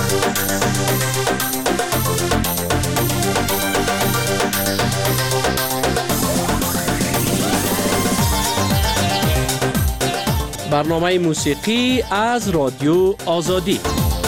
برنامه موسیقی از رادیو آزادی.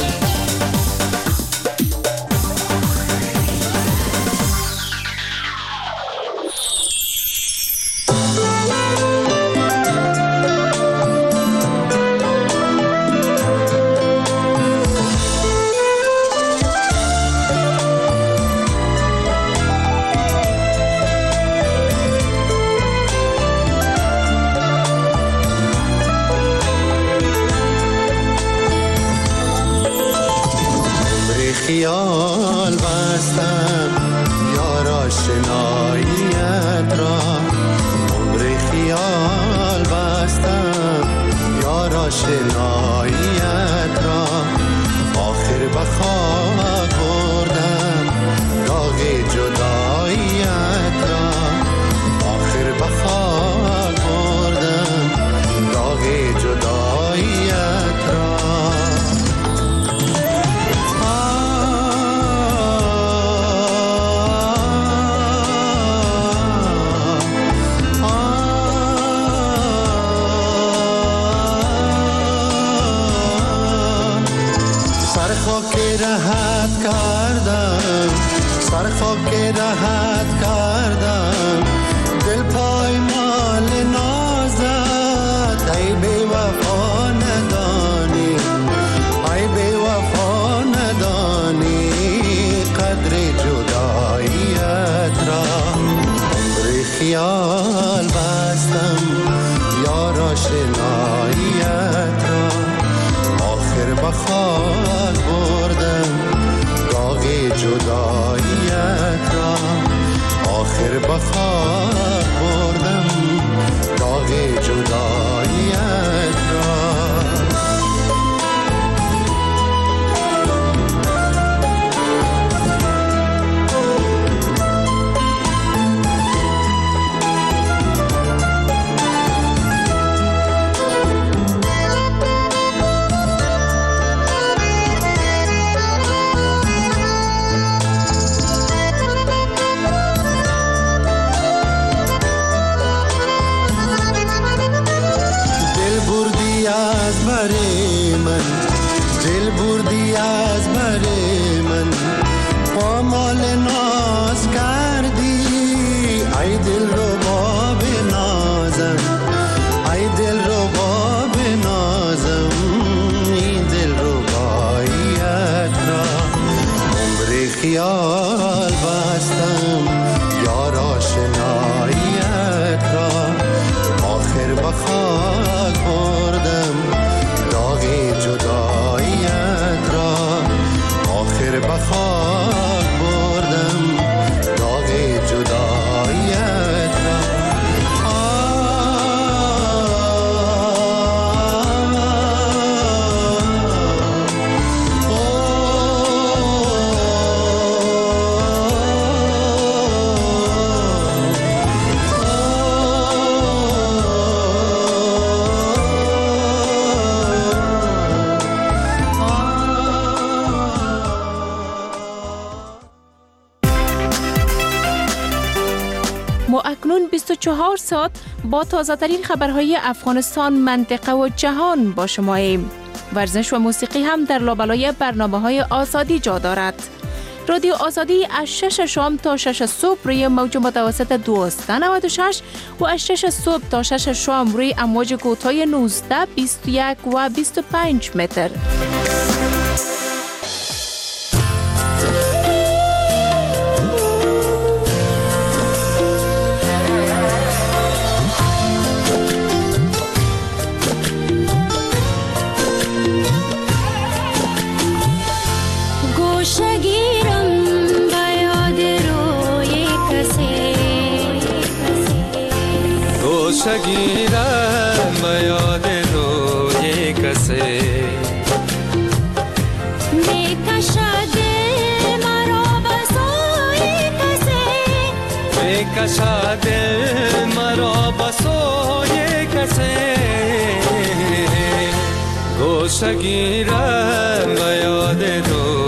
خیال بستم یار آشناییت را، عمر خیال بستم یار آشناییت را، آخر به خاک بردم داغ جداییت را، آخر به خاک بردم داغ جداییت را. سر خاک راحت کردم دل پایمال نازت، ای بی وفا ندانی، ای بی وفا ندانی قدر جداییت را، عمر خیال بستم یار آشناییت را، آخر به خاک بردم داغ جداییت را، آخر به خاک بردم داغ جداییت را. دل بردی از بر من، پامال ناز کردی، ای دل رو با بنازم، ای دل رو با بنازم، این دل رو باییت را، عمر خیال بستم یار آشناییت را، آخر به خاک بردم داغ جداییت را، آخر به خاک بردم داغ جداییت را. ما اکنون 24 ساعت با تازه‌ترین خبرهای افغانستان، منطقه و جهان با شماییم. ورزش و موسیقی هم در لابلای برنامه‌های آزادی جا دارد. رادیو آزادی از 6 شام تا 6 صبح روی موج متوسط 1296 و از 6 صبح تا 6 شام روی امواج کوتاه 19، 21 و 25 متر. شگیرم به یاد روی کسی، میکشد مرا به سوی کسی، میکشد مرا به سوی کسی، گوشه گیرم به یاد روی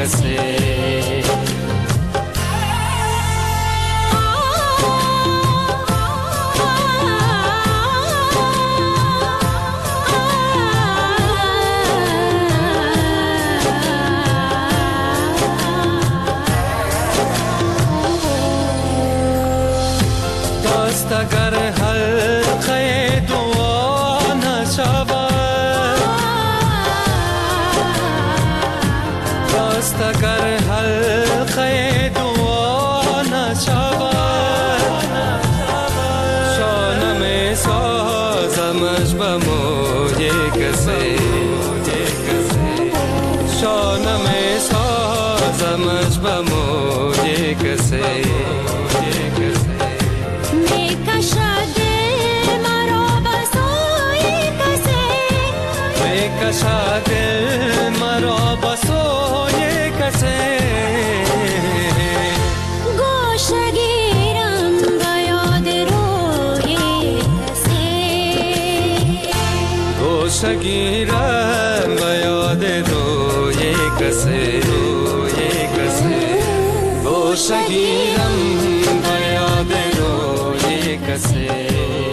کسی. دست اگر حلقه دعا نشود، دست اگر حلقه دعا نشود، شانه می سازمش به موی کسی، شانه می سازمش به موی کسی. کشا دل مرا بسوی کسی، گوشه گیرم به یاد روی کسی، گوشه گیرم به یاد روی کسی، روی کسی، گوشه گیرم به یاد روی کسی.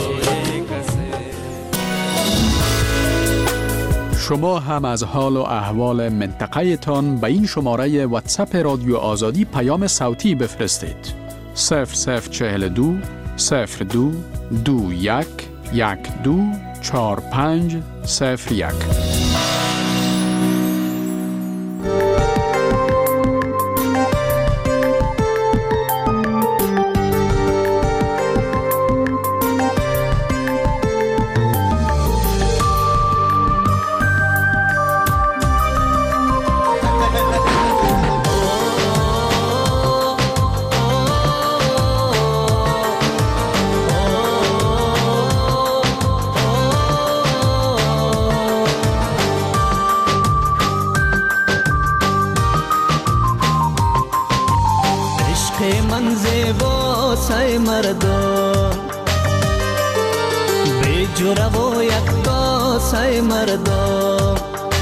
شما هم از حال و احوال منطقه تان به این شماره واتساپ رادیو آزادی پیام صوتی بفرستید. 0042 02 21 12 45 01. من زیبا سای مردم بی جوره و یکتا سای مردم،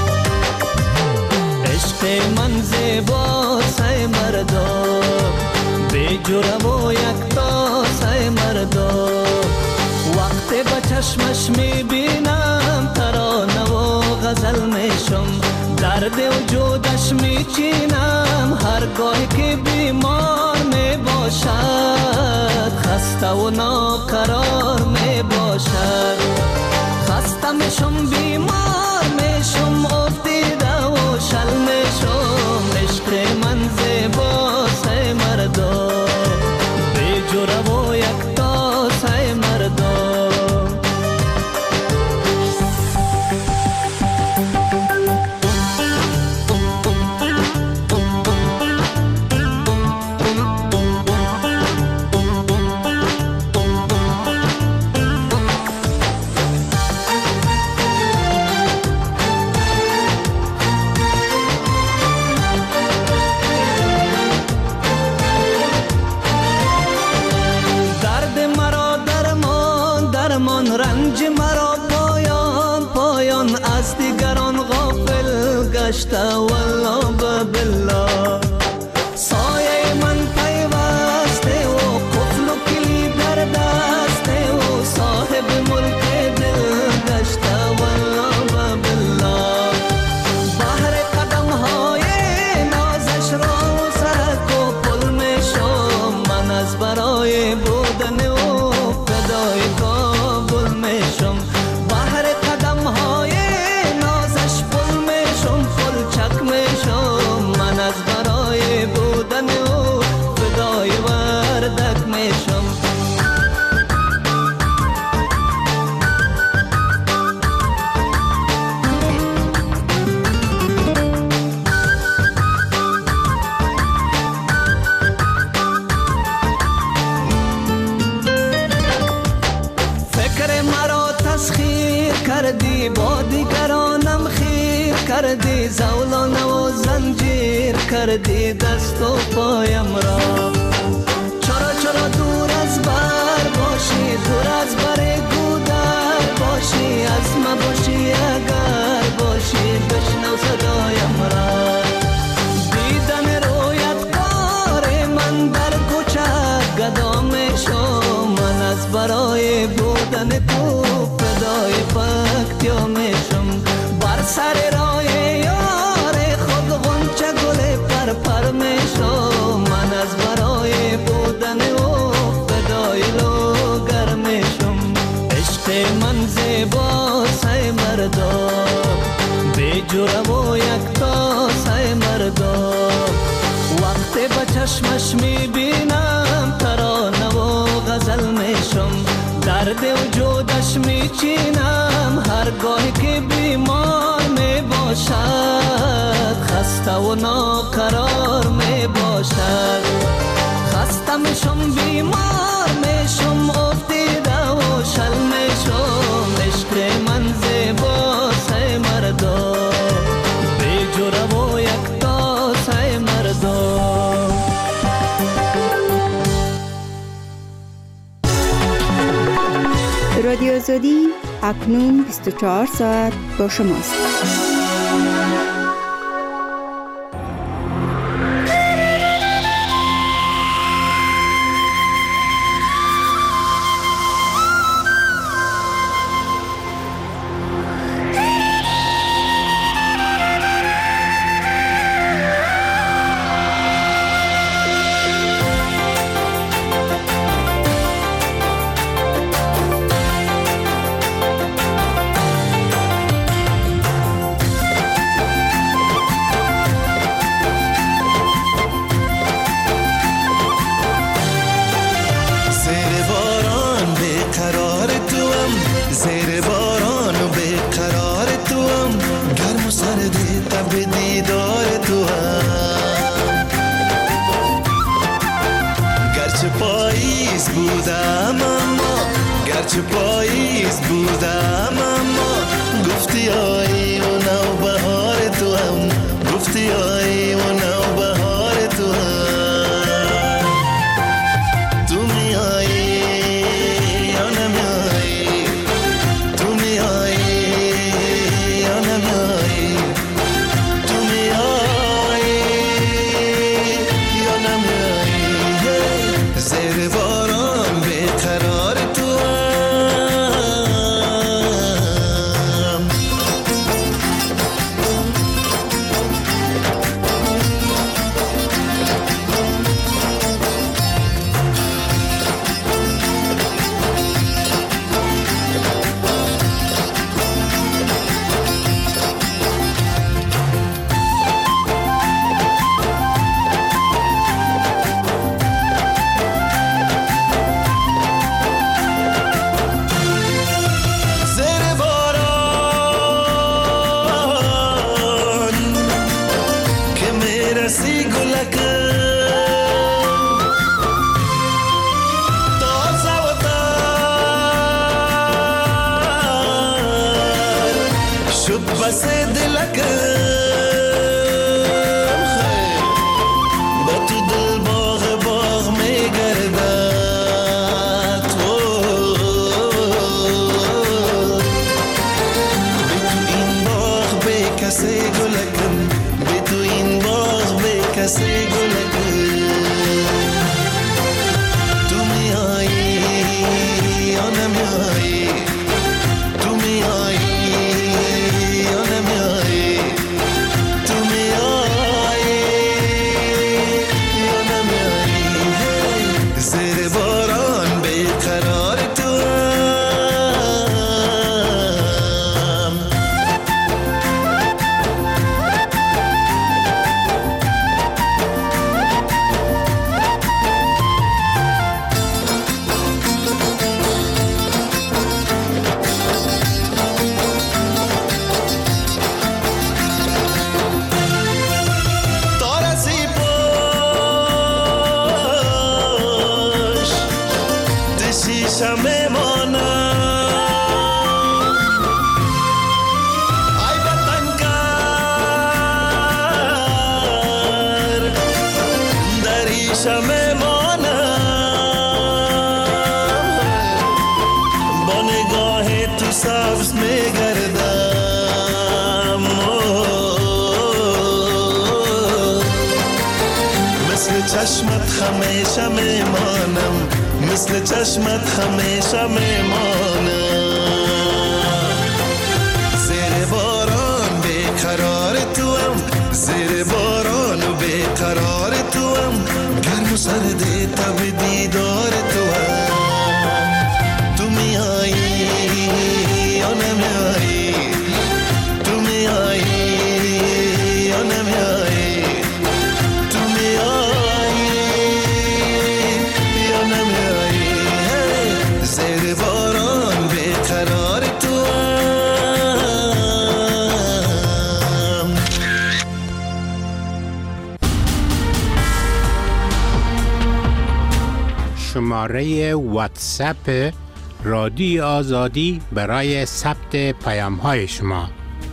عشق من زیبا سای مردم بی جوره و یکتا سای مردم. وقتی با چشمش میبینم ترانه و غزل میشم، درد وجودش میچینم هرگاهی که بیمار می باشد، خسته و ناقرار می باشد. خسته میشم بیمار میشم افتیده و شل میشم، عشق من زیبا سای مردم بی جوره و یکتا سای مردم. رنج مرا پایان پایان از دیگران غافل گشته والله بالله. سایه من پیوسته و قفل و کلید در دسته و صاحب ملک دل گشته والله بالله. بحر قدم های نازش را سرک و پل می شم، من از برای بودن و فدای کابل میشم. بحر قدم های نازش پل میشم، پل چک میشم، من از برای بودن و فدای وردک میشم. کردی با دیگرانم خیر کردی، زولانه و زنجیر کردی دست و پایم را. چرا چرا دور از بر باشی، دور از بر گودر باشی، از ما باشی اگر باشی بشنو صدایم را. دید چشمش میبینم، ترانه و غزل میشم، درد وجودش میچینم، هرگاهی که بیمار میباشد، خسته و ناقرار میباشد، خسته میشم بیمار میشم، افتیده و شل میشم، عشق من زیباست ای مردم، بی جوره و یکتاست ای مردم. رادیو آزادی اکنون 24 ساعت با شماست. گرچه پاییز بودم اما گفتی آیی و نوبهار تو هم، گفتی آیی و نوبهار تو هم. تو میایی یا نمیایی، تو میایی یا نمیایی، تو میایی یا نمیایی، زیر باران بیقرار تو هم. بس دلکم خیر با تو دل باغ باغ میگردد، بی تو این باغ بی کسی گلکم، بی تو این باغ بی کسی گلکم. تو میایی یا نمیایی، تو میایی سبز میگردم، مثل چشمت همیشه میمانم، مثل چشمت همیشه میمانم. زیر باران بیقرار تو هم، زیر باران و بیقرار تو هم، گرم و سردی تب دیدار تو هم. تو میایی یا نمیایی، تو میایی یا نمیایی، تو میایی شماره واتساپ رادیو آزادی برای ثبت پیام‌های شما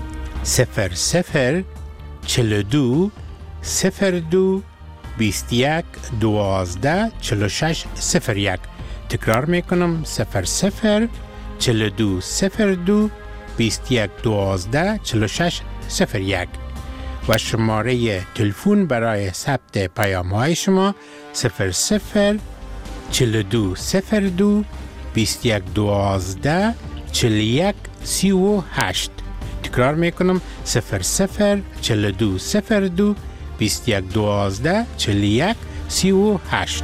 00 42 02 21 12 46 01. تکرار میکنم 00 42 02 21 12 46 01 و شماره تلفن برای ثبت پیام‌های شما 00 42 02 21 12 41 38. تکرار میکنم 00 42 02 21 12 41 38.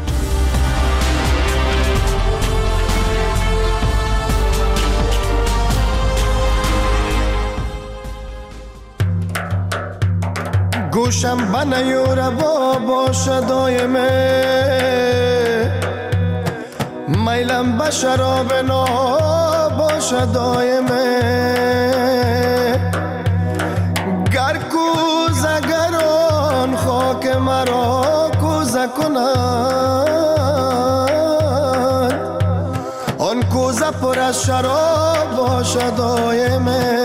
گوشم بنیور بابا دایمه میلم به شراب ناباش دایمه گر کوزگران خاک مرا کوزه کنند آن کوزه پر از شراب باش دایمه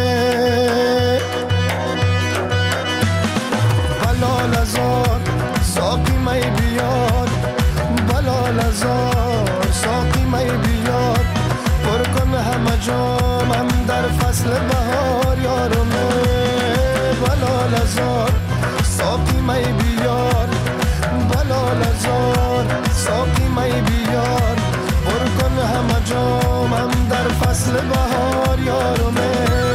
بلال ازار ساقی می بیار بلال ازار ساقی می بیار پر کن همه جامم در فصل بهار یارمه بلال ازار ساقی می بیار بلال ازار ساقی می بیار پر کن همه جامم در فصل بهار یارمه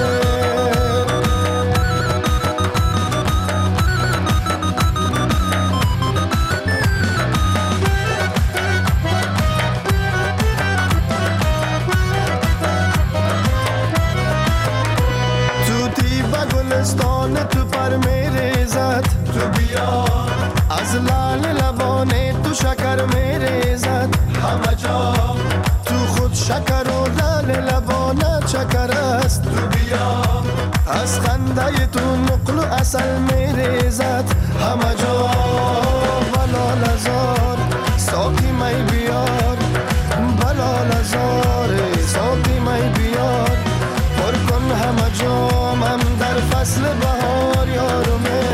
تو پر میریزد تو بیا از لال لبانه تو شکر میریزد همه جا تو خود شکر و لال لبانه چکر است تو بیا از خنده تو نقل و اصل میریزد همه جا بلال ازار ساقی می بیار بلال ازار ساقی می بیار پر کن همه جامم در فصل بهار یارمه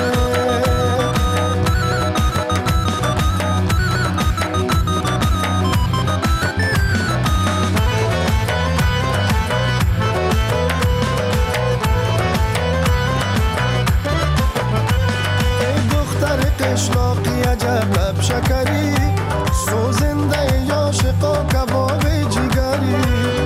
ای دختر قشلاقی عجب لب شکری سوزنده عاشقا کباب جگری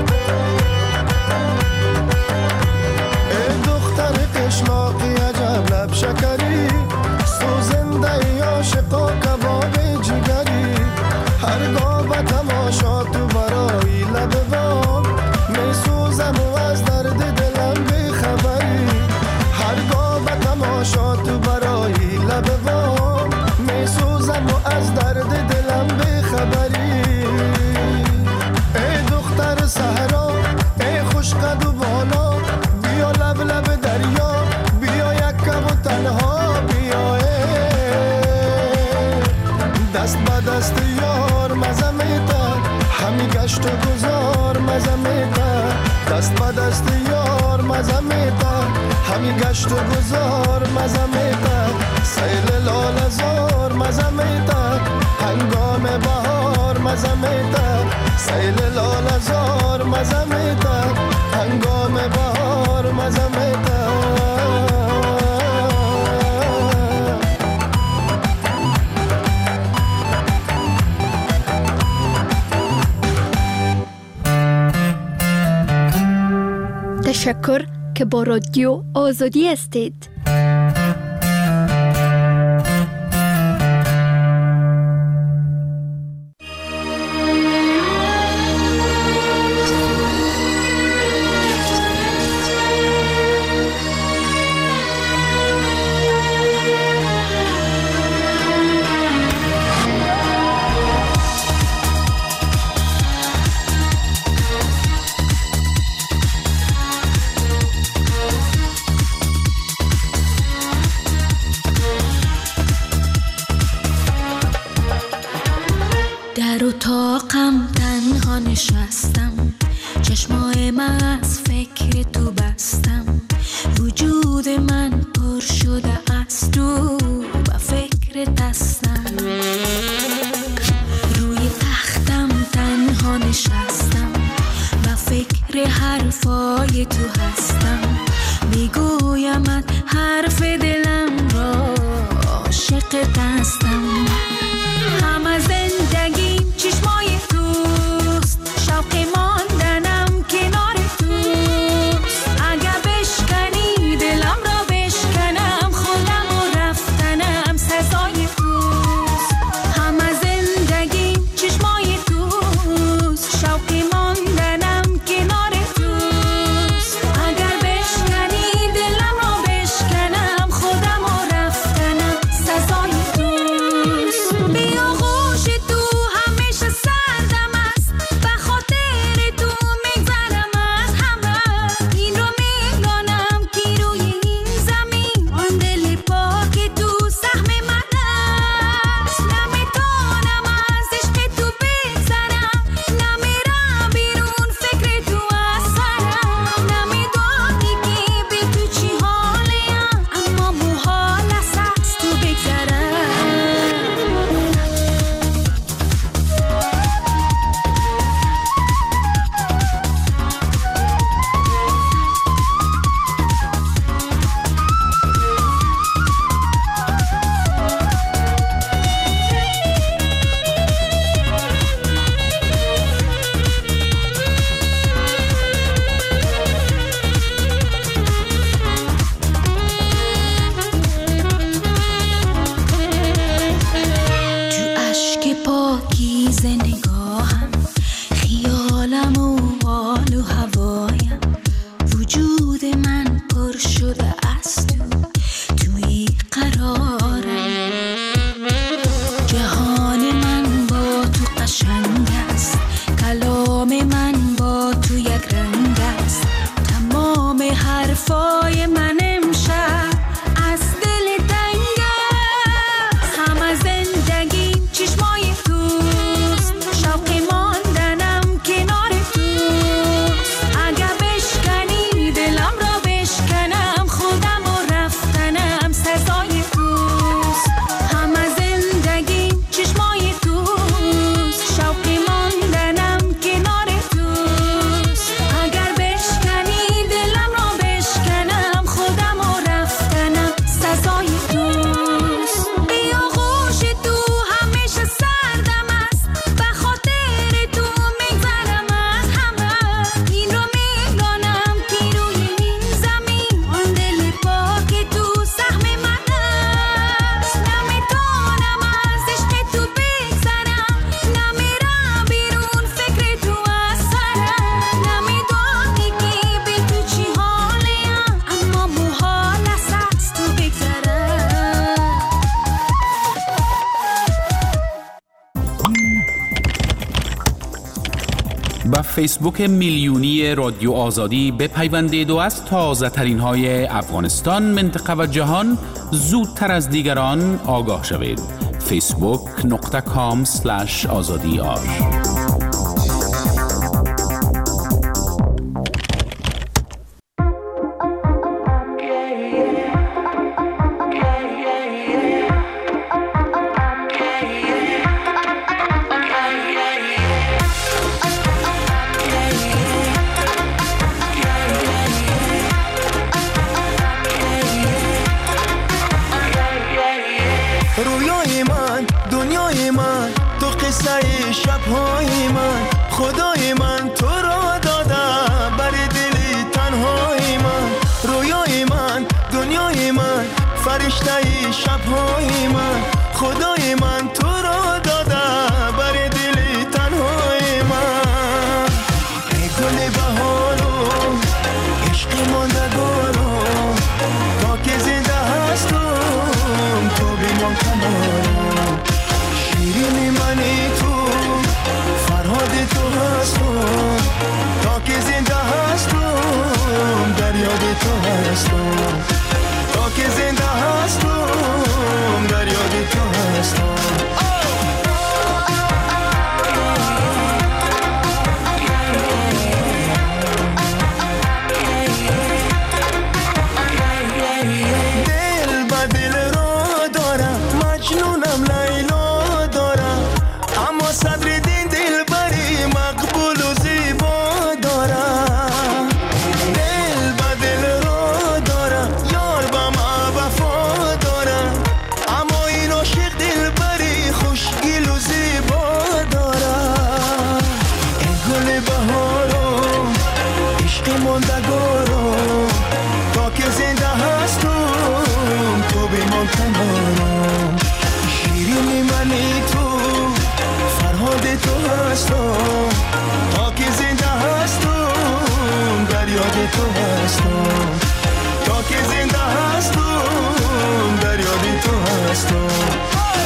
قشلاقی عجب لب شکری سوزنده عاشقا کباب جگری هرگاه به تماشا تو برای لب بام می سوزم و از درد دلم بیخبری هرگاه به تماشا تو برای لب بام می سوزم و از درد دلم بیخبری ای دختر صحرا ای خوش قد و بالا بیا لب لب دریا بیا یک کم و تنها بیا دست با دست یار مزه میده همی گشت و گذار مزه میده دست با دست یار مزه میده همی گشت و گذار مزه میده سیل لال زار مزه میده هنگام بهار مزه میده سیل لال زار مزه میده هنگام بهار مزه میده تشکر که با رادیو آزادی هستید. اتاقم تنها نشستم، چشمای من از فکر تو بستم، وجود من پر شده از تو و فکر دستم. روی تختم تنها نشستم و فکر حرفای تو هستم، میگویمت حرف دلم را، عاشق دستم. همه زندگیم چشمای توست، شوق ماندنم کنار توست. اگر بشکنی دلم را بشکنم، خودم و رفتنم سزای توست. همه زندگیم چشمای توست، شوق ماندنم کنار توست. اگر بشکنی دلم را بشکنم، خودم و رفتنم سزای توست. بیا غوش تو همیشه سردم است، به خاطر تو میگذرم از همه. این رو میدانم که روی این زمین آن دل پاک تو سهم من است. نمیتونم از عشق تو بگذرم، نمیرم بیرون فکر تو از سرم. نمیدانی که بی تو چی حالیم، اما محال است از تو بگذرم. تو اشک پاکیز نگاهم، خیالم و حال و هوایم، وجود من پر شده از تو، توی قرارم. جهان من با تو قشنگ است، کلام من با تو یک رنگ است. تمام حرفای من امشب از دل تنگ است. همه زندگیم چشمای توست، شوق ماندنم کنار توست. اگر بشکنی دلم را بشکنم، خودم و رفتنم سزای توست. همه زندگیم چشمای توست، شوق ماندنم کنار توست. اگر بشکنی دلم را بشکنم، خودم و رفتنم سزای توست. بیا غوش تو همیشه سردم است، به خاطر تو میگذرم از همه. این رو میدانم که روی این زمین آن دل پاک تو سهم من است. نمیتونم از عشق تو بگذرم، نمیرم بیرون فکر تو از سرم. نمیدانی که بی تو چی حالیم، اما محال است از تو بگذرم. با فیسبوک میلیونی رادیو آزادی بپیوندید و از تازه ترین های افغانستان، منطقه و جهان زودتر از دیگران آگاه شوید. facebook.com/azadiar. رویای من، دنیای من، تو قصه شبهای من. خدای من تو را داده بر دل تنهای من. رویای من، دنیای من، فرشته شبهای من. خدای من تو را داده بر دل تنهای من. ای گل بهارو، عشق ماندگارو، تا که زنده هستم تو بمان کنارم. شیرین منی تو، فرهاد تو هستم، تا که زنده هستم در یاد تو هستم. تا که زنده هستم در یاد تو هستم تا که زنده هستم در یاد تو هستم تا که زنده هستم در یاد تو هستم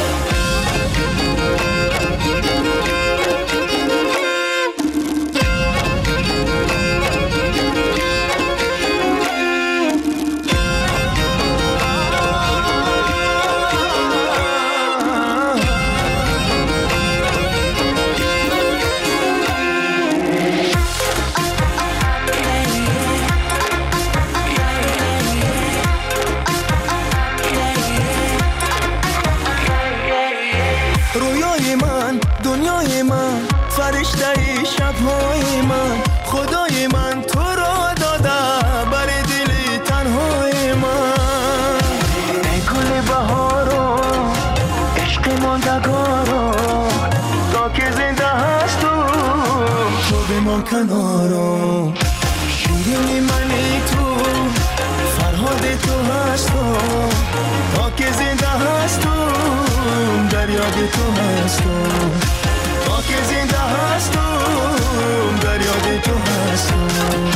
رویای من دنیای من فرشته شبهای من خدای من تو را داده بر دل تنهای من ای گل بهارم عشق ماندگارم تا که زنده هستم تو بمان کنارم شیرین منی تو فرهاد تو هستم تا که زنده هستم در یاد تو هستم تا که زنده هستم در یاد تو هستم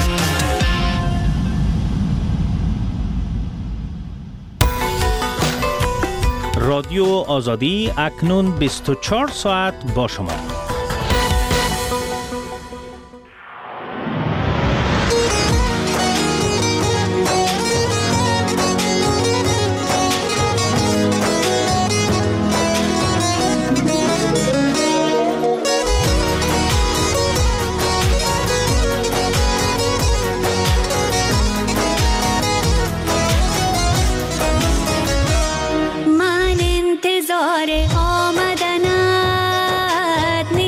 رادیو آزادی اکنون 24 ساعت با شما. من انتظار آمدنت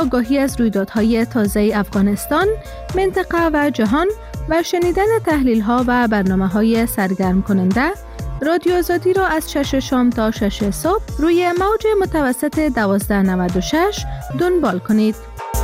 آگاهی از رویدادهای تازه افغانستان، منطقه و جهان و شنیدن تحلیل‌ها و برنامه‌های سرگرم کننده، رادیو آزادی را از 6 شام تا 6 صبح روی موج متوسط 1296 دنبال کنید.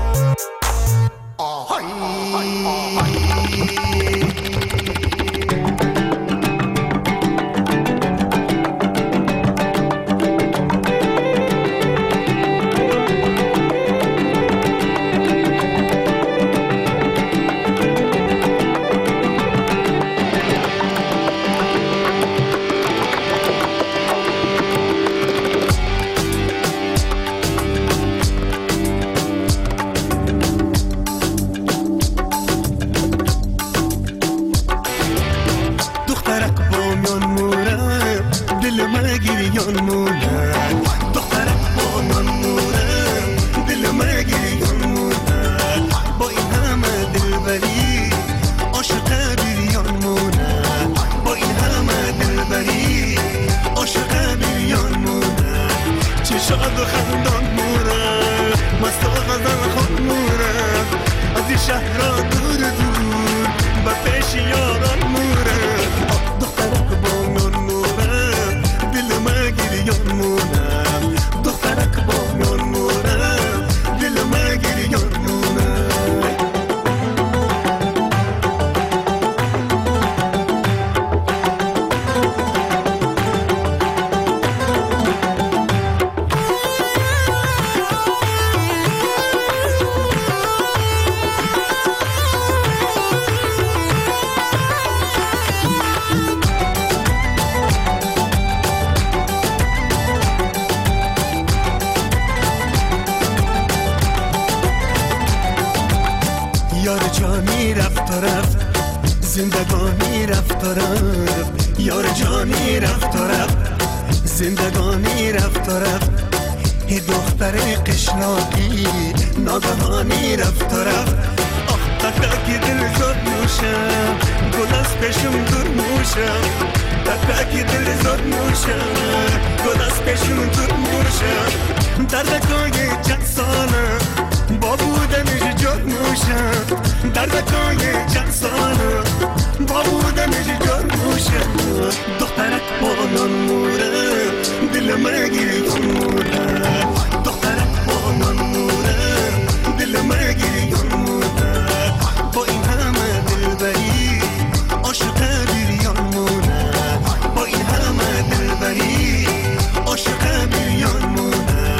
زندگانی رفت و رفت، یار جانی رفت و رفت، زندگانی رفت و رفت، ای دختر قشلاقی ناگهانی رفت و رفت. آخ تکاکی دل زد نوشم، گل از پیشم دور موشم، تکاکی دل زد نوشم، گل از پیشم دور موشم. دردکای چند ساله با بودنش جد موشم، دردکای چند ساله با بودنش جد موشم. دخترک با نان موره دل مگیری موره، دخترک با نان موره دل مگیری موره. با این همه دلبری عاشق بیریان موره، با این همه دلبری عاشق بیریان موره.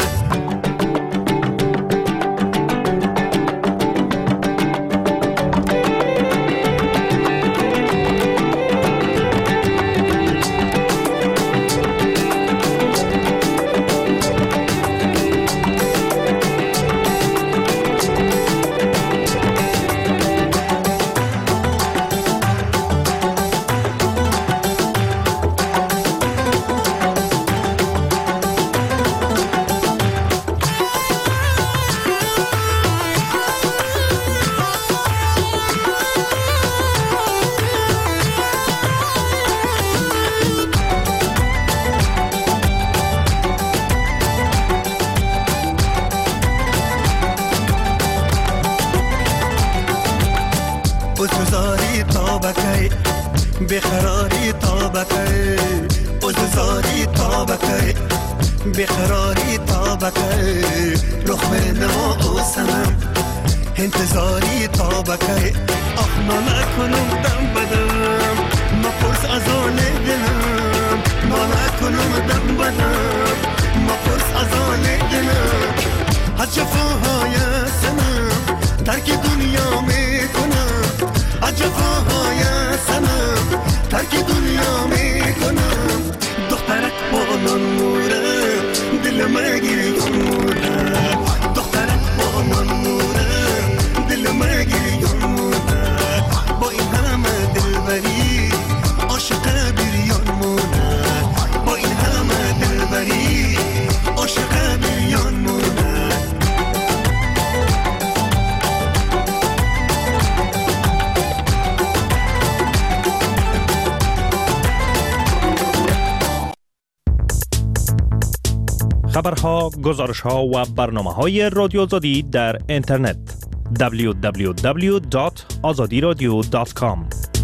بزاری تابکی بخراری تابکی، بزاری تابکی بخراری تابکی. رخ نما و سنم انتظاری تابکی. آخ ما نکنم دم بدم، ما پرس از آن دلم، ما نکنم دم بدم، ما پرس از آن دلم. از جفاهای سنم ترک دنیا میکنم، از جفاهای سنم ترک دنیا میکنم. دخترک با نان موره دل مگیری موره، دخترک با نان موره دل مگیری موره. با این همه دلبری عاشق بیریان موره، با این همه دلبری عاشق بیریان موره. خبرها، گزارش‌ها و برنامه‌های رادیو آزادی در اینترنت www.azadiradio.com.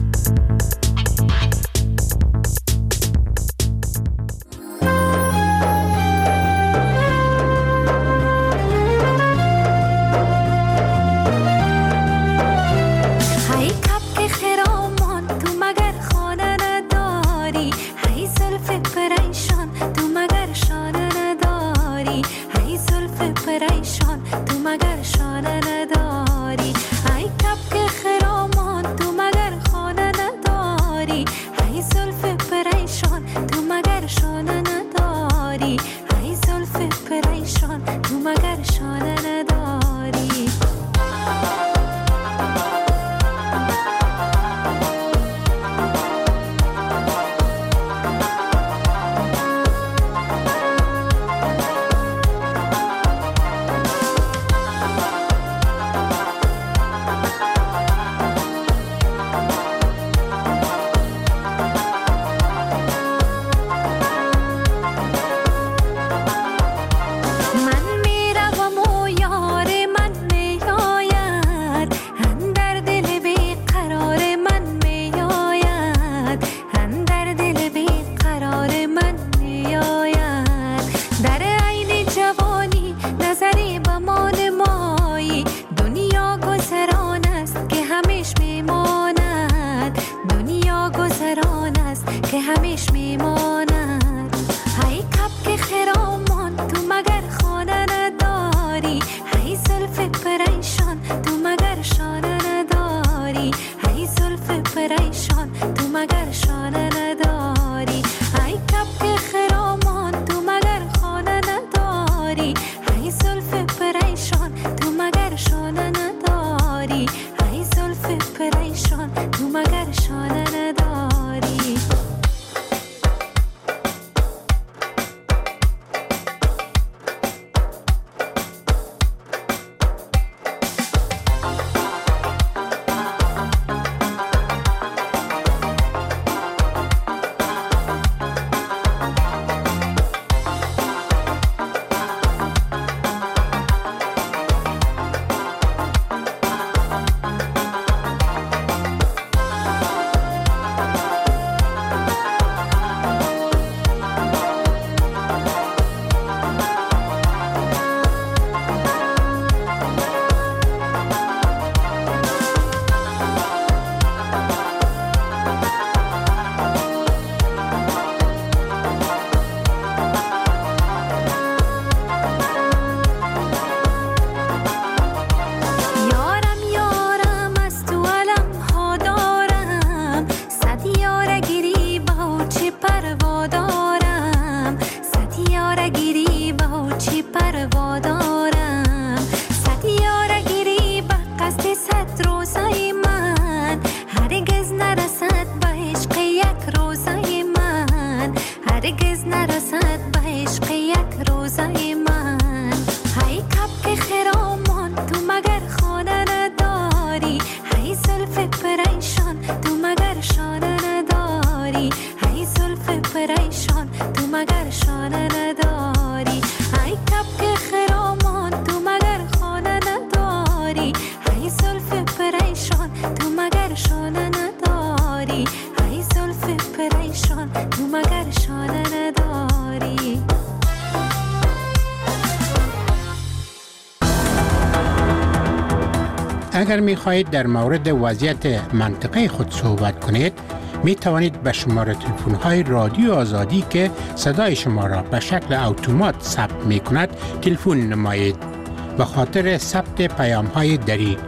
اگر می خواهید در مورد وضعیت منطقه خود صحبت کنید، می توانید به شماره تلفن های رادیو آزادی که صدای شما را به شکل اتومات ثبت می کند تلفن نمایید. به خاطر ثبت پیام های دری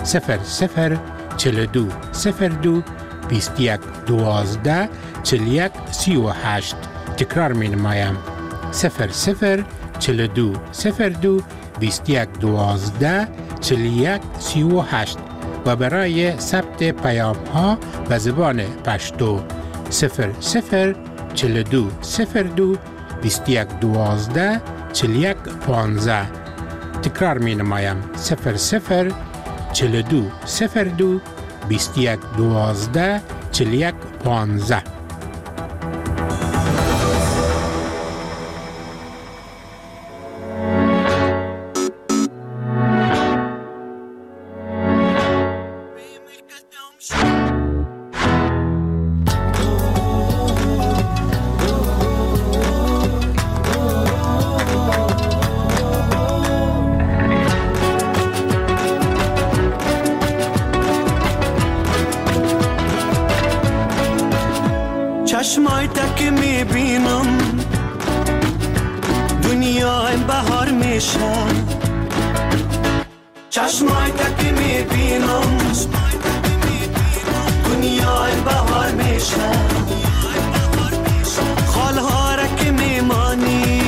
0042 02 21 12 41 38. تکرار می نمایم 0042 02 21 12 41 38 و برای ثبت پیام ها به زبان پشتو 0042 02 21 12 41 15. تکرار می نمایم 0042 02 21 12 41 15. چشمای تک میبینم دنیا بهار میشه چشمای تک میبینم دنیا بهار میشه خالها را که میمانی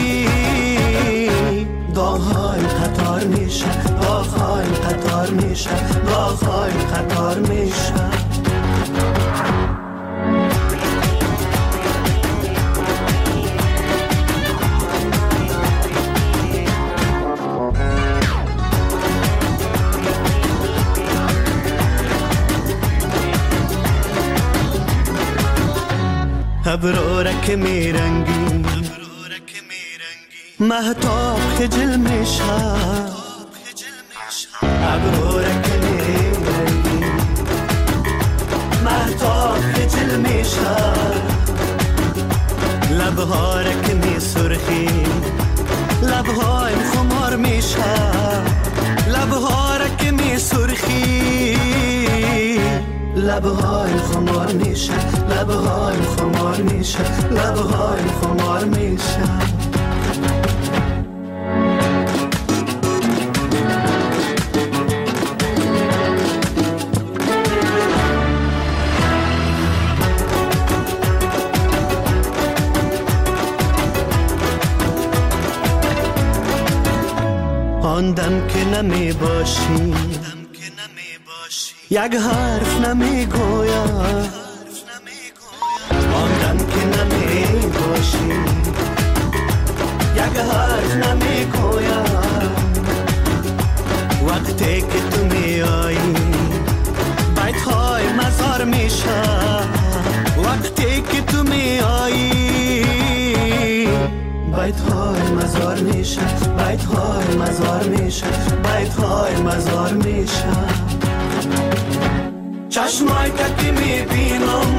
داغ‌های قطار میشه داغ‌های قطار میشه داغ‌های قطار میشه ابرارک میرنگی مهتاب خجل میشه ابرارک میرنگی مهتاب خجل میشه لبهارک می سرخی لبهای خمار میشه لبهارک می سرخی لبهای خمار میشه لبهای خمار میشه لبهای خمار میشه آن دم که نمی باشی یک حرف نمی گویم آن دم که نمی باشی یک حرف نمی گویم وقتی که تو می آیی بیت‌های مزار میشه وقتی که تو می آیی بیت‌های مزار میشه بیت‌های مزار میشه بیت‌های مزار میشه چشمای تکی میبینم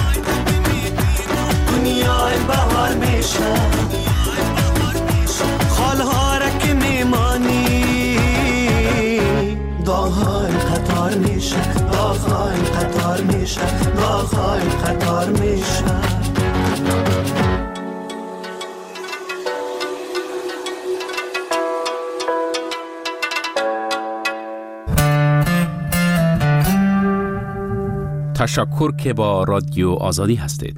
دنیای بهار میشه خالها را که میمانی داغ‌های قطار میشه داغ‌های قطار میشه داغ‌های قطار میشه تشکر که با رادیو آزادی هستید.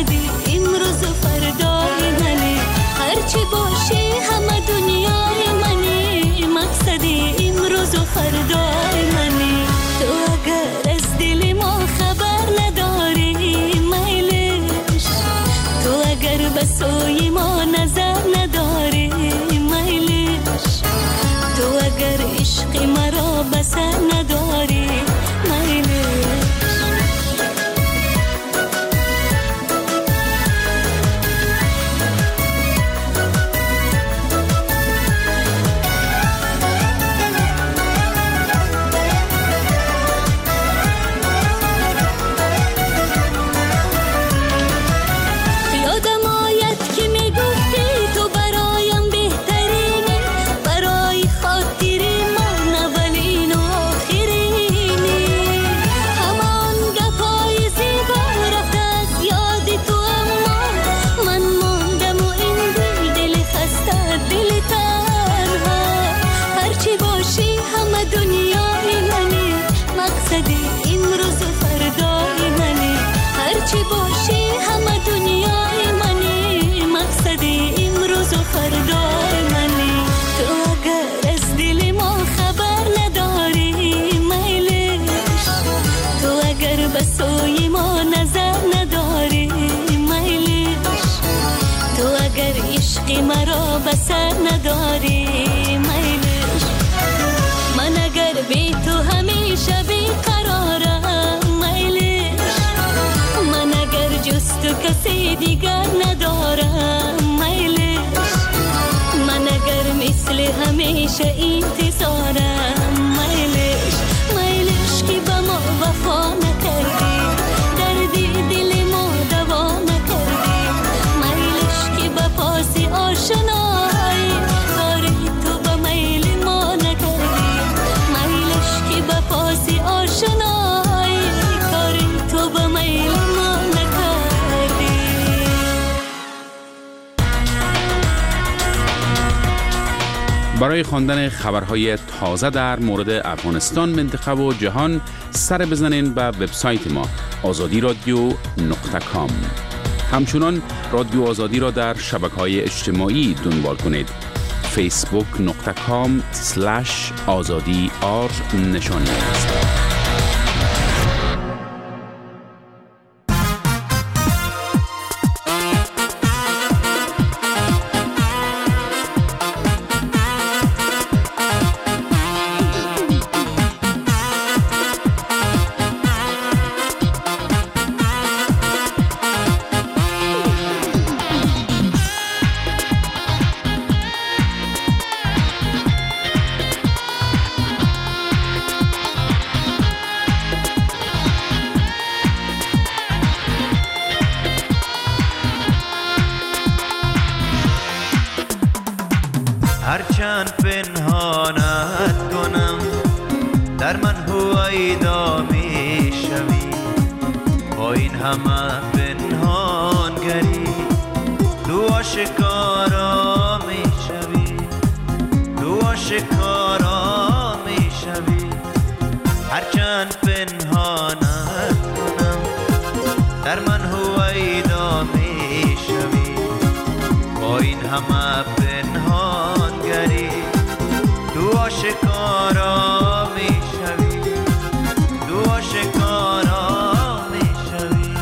مقصدی امروز و فردای منی، هرچی باشی همه دنیای منی، مقصدی امروز و فردای منی. تو اگر از دل ما خبر نداری میلش، تو اگر به سوی ما نظر نداری میلش، تو اگر عشق مرا بسر نداری میلش. مرا بسر نداری میلش، من اگر بی تو همیشه بی قرارم میلش، من اگر جز تو کسی دیگر ندارم میلش، من اگر مثل همیشه انتظارم میلش، میلش که به ما وفا نکردی، دردی دل ما دوا نکردی، میلش که به پاس آشنایی کاری تو به میل ما نکردی، میلش که به پاس آشنایی کاری تو به میل ما نکردی. برای خواندن خبرهای تازه در مورد افغانستان، منطقه و جهان سر بزنین به وبسایت ما azadiradio.com. همچنان رادیو آزادی را در شبکه‌های اجتماعی دنبال کنید. facebook.com/azadi_r نشانی است. هرچند پنهانت کنم در من هویدا می شوی، با این همه پنهانگری تو آشکارا می شوی، تو آشکارا می شوی. هرچند پنهانت کنم در من هویدا می شوی، با این همه پنهانگری تو آشکارا می شوی، تو آشکارا می شوی.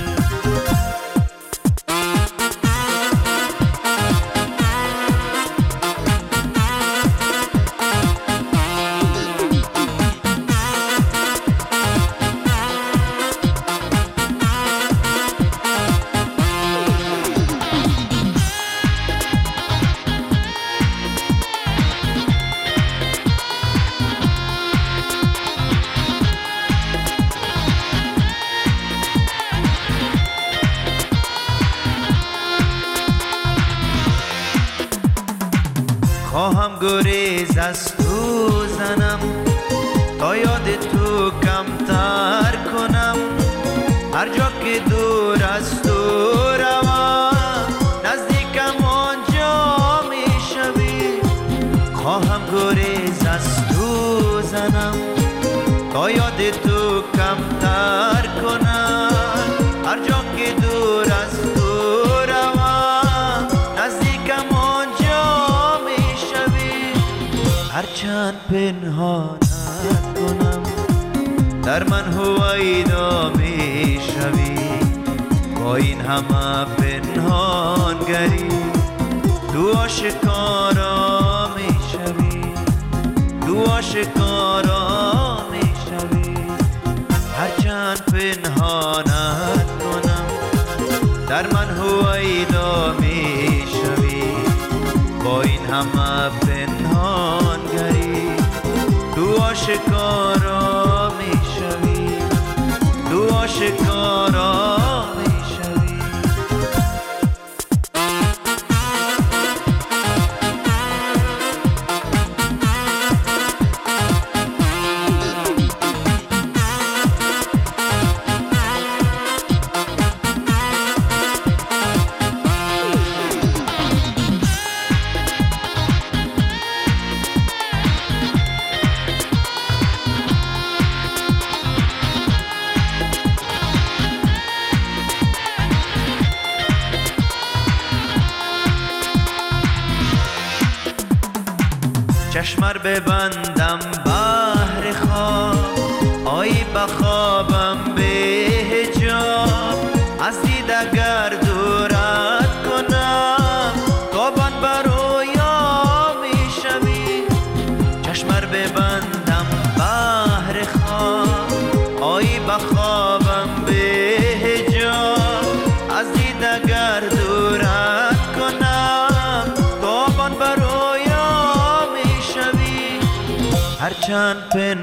خواهم گریز از تو زنم تا یاد تو کمتر کنم، هر جا که دور از تو روم نزدیکم آنجا می شوی. خواهم گریز از تو زنم تا یاد تو کمتر کنم، هر جا که دور از تو پنهانت کنم، در من هویدا می شوی با این همه پنهانگری، تو آشکارا می شوی، تو آشکارا می شوی، هرچند پنهانت کنم، در من هویدا می شوی با این همه پنهانگری، تو آشکارا می شوی، تو آشکارا می شوی. چشمر ببندم بحر خواب، آیی بخوابم به حجاب، از دید اگر دورت کنم تابان برویا می شوی. چشمر ببندم بحر خواب، آیی بخوابم به حجاب، از دید اگر دورت کنم تابان برویا، هرچند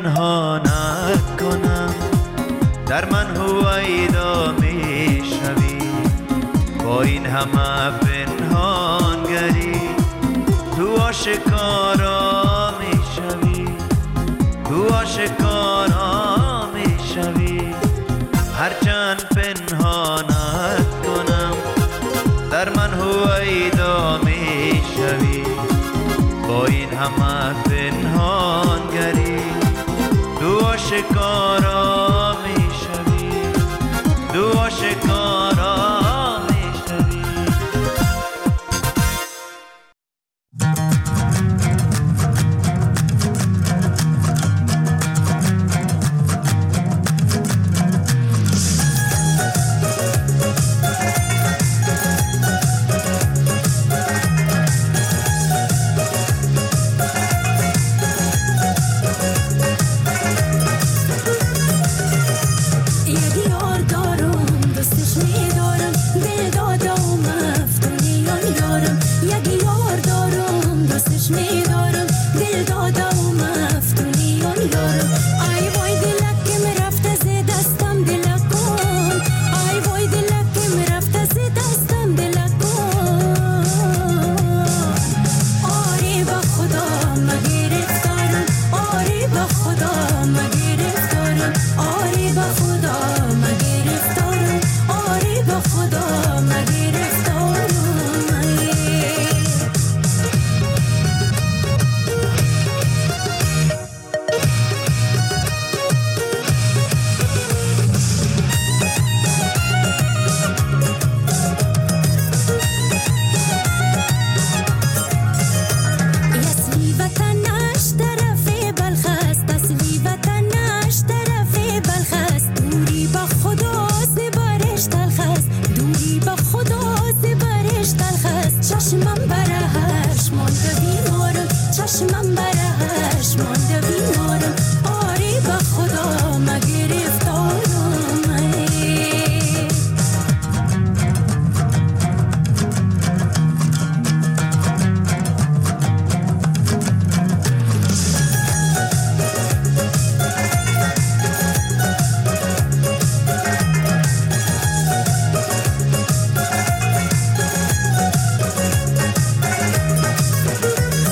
پنهانت کنم، در من هویدا می شوی با این همه پنهانگری، تو آشکارا می شوی، تو آشکارا می شوی، هرچند پنهانت کنم، در من هویدا می شوی با این همه پنهانگری، تو آشکارا می شوی، تو آشکارا می شوی.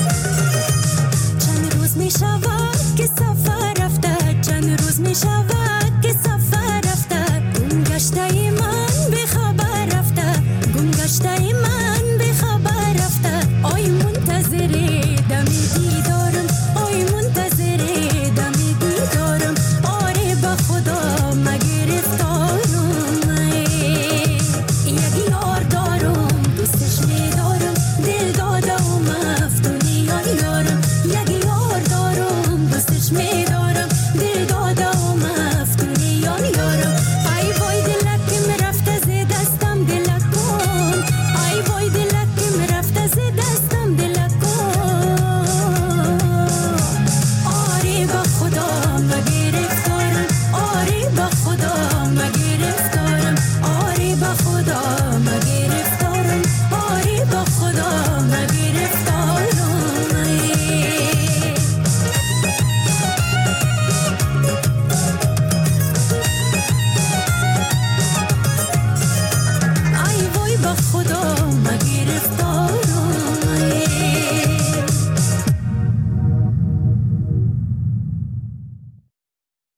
می شود